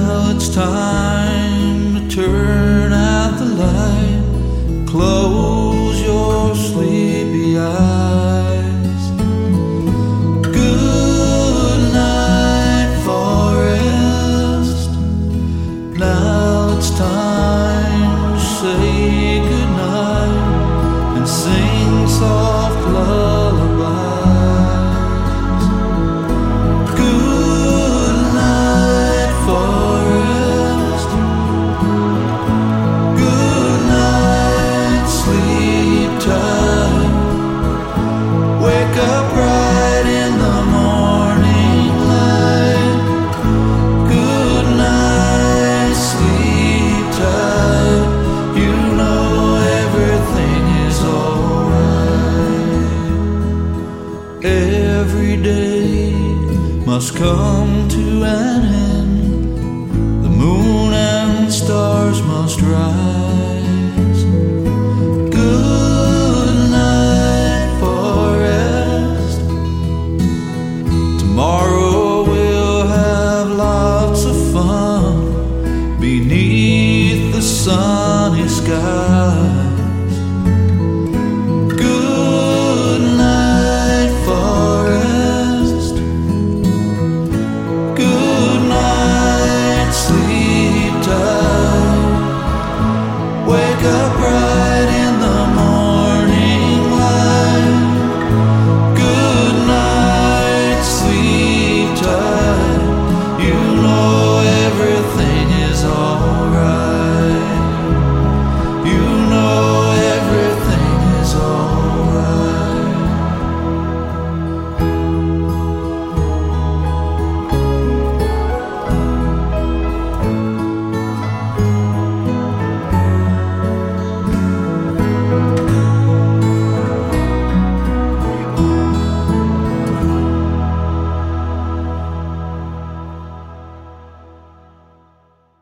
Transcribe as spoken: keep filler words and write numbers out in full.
Now it's time to turn out the light. Close your sleepy eyes. Good night, forest. Now it's time to say good night and sing soft lullabies. Good night, forest. Good night, sleep tight. Wake up bright in the morning light. Good night, sleep tight. You know everything is alright. Every day must come to an end. The moon and stars must rise. Good night, forest. Tomorrow we'll have lots of fun beneath the sunny sky.